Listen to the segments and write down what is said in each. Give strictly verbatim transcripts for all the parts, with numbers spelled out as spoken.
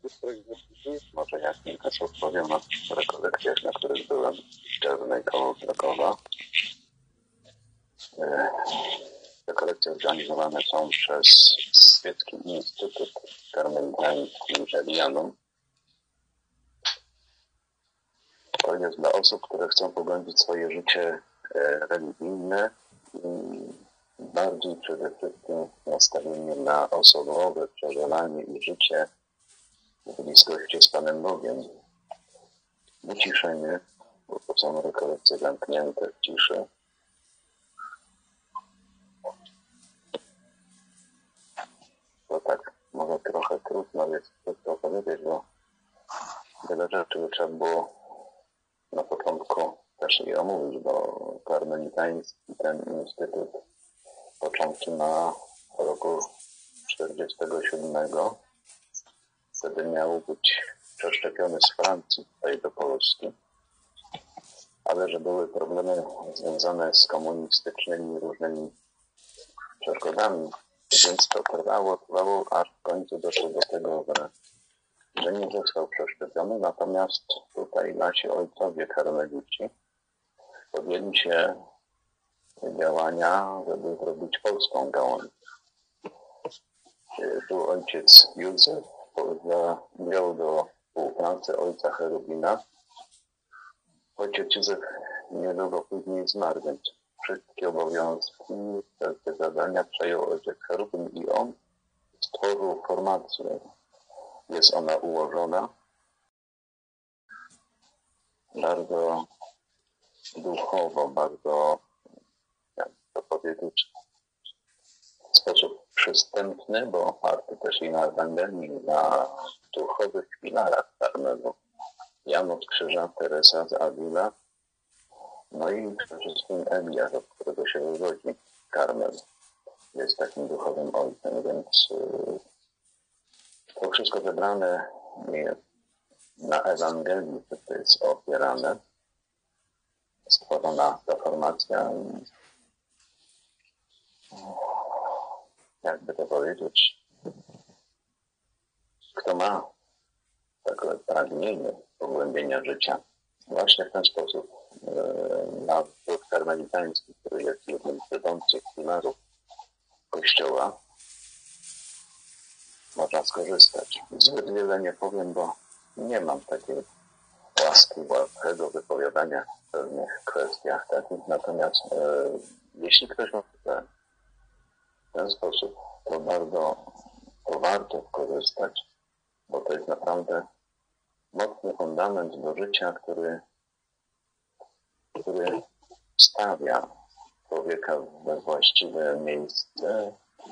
Może ja kilka słów powiem o rekolekcjach, na których byłem w Czerwonej koło Krakowa. Rekolekcje organizowane są przez Świecki Instytut Karmelitański Elianum. To jest dla osób, które chcą pogłębić swoje życie religijne i bardziej przede wszystkim nastawienie na osobowe przeżywanie i życie w bliskości z Panem Bogiem. Wyciszenie, bo to są rekolekcje zamknięte w ciszy. To tak, może trochę trudno jest to powiedzieć, bo wiele rzeczy trzeba było na początku też je omówić, bo karmelitański ten instytut początki ma w roku czterdziestego siódmego. Wtedy miał być przeszczepiony z Francji tutaj do Polski, ale że były problemy związane z komunistycznymi różnymi przeszkodami, więc to trwało, trwało, aż w końcu doszło do tego, że, że nie został przeszczepiony. Natomiast tutaj nasi ojcowie karmelici podjęli się działania, żeby zrobić polską gałąź. Tu ojciec Józef wziął do współpracy ojca Cherubina. Ojciec Józef niedługo później zmarł, więc wszystkie obowiązki, wszelkie zadania przejął ojciec Cherubin i on stworzył formację. Jest ona ułożona bardzo duchowo, bardzo, jak to powiedzieć, w sposób przystępny, bo oparty też i na Ewangelii, na duchowych filarach Karmelu. Jan od Krzyża, Teresa z Avila, no i przede wszystkim Eliasz, od którego się wywodzi Karmel. Jest takim duchowym ojcem, więc yy, to wszystko zebrane jest na Ewangelii, to jest opierane. Stworzona ta formacja, jakby to powiedzieć, kto ma takie pragnienie pogłębienia życia, właśnie w ten sposób na wód karmelitański, który jest jednym z wiodących filarów Kościoła, można skorzystać. Zbyt wiele nie powiem, bo nie mam takiej łaski, łatwego wypowiadania w pewnych kwestiach takich. Natomiast e, jeśli ktoś ma w ten sposób, to bardzo to warto korzystać, bo to jest naprawdę mocny fundament do życia, który, który stawia człowieka we właściwe miejsce,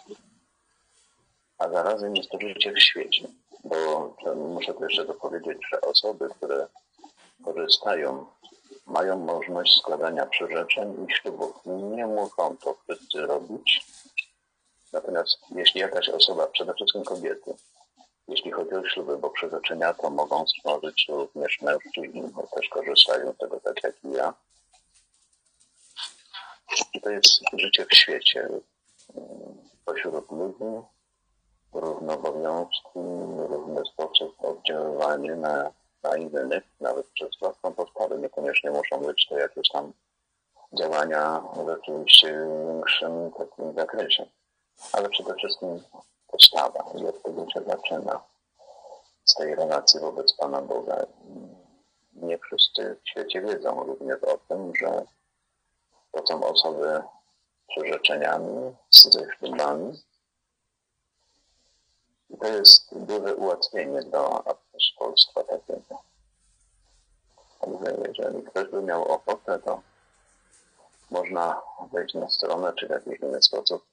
a zarazem jest to życie w świecie. Bo muszę tu jeszcze dopowiedzieć, że osoby, które korzystają, mają możliwość składania przyrzeczeń i ślubów. Nie muszą to wszyscy robić. Natomiast jeśli jakaś osoba, przede wszystkim kobiety, jeśli chodzi o śluby, bo przyrzeczenia to mogą stworzyć również mężczyźni, bo też korzystają z tego tak jak i ja. I to jest życie w świecie. Pośród ludzi równe obowiązki, równy sposób oddziaływania na, na innych, nawet przez własną postawę. Niekoniecznie muszą być to jakieś tam działania w rzeczywiście większym takim zakresie. Ale przede wszystkim postawa i od tego się zaczyna z tej relacji wobec Pana Boga. Nie wszyscy w świecie wiedzą również o tym, że to są osoby z przyrzeczeniami, ze ślubami. I to jest duże ułatwienie do apostołstwa takiego. Także jeżeli ktoś by miał ochotę, to można wejść na stronę, czy w jakiś inny sposób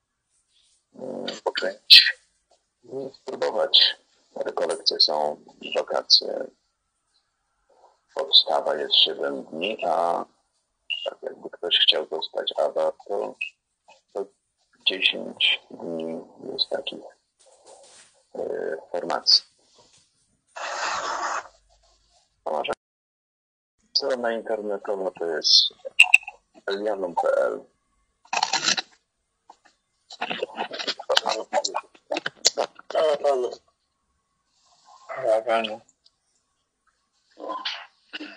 poczynić i spróbować. Rekolekcje są w wakacje. Podstawa jest siedem dni, a tak jakby ktoś chciał dostać awar, to, to dziesięć dni jest takich yy, formacji. Może strona internetowa to jest elianum kropka p l. Pan Dobra, no.